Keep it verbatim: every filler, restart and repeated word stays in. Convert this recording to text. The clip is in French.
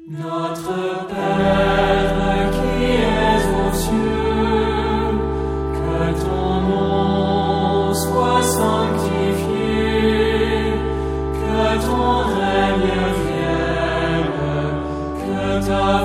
Notre Père qui es aux cieux, que ton nom soit sanctifié, que ton règne vienne, que ta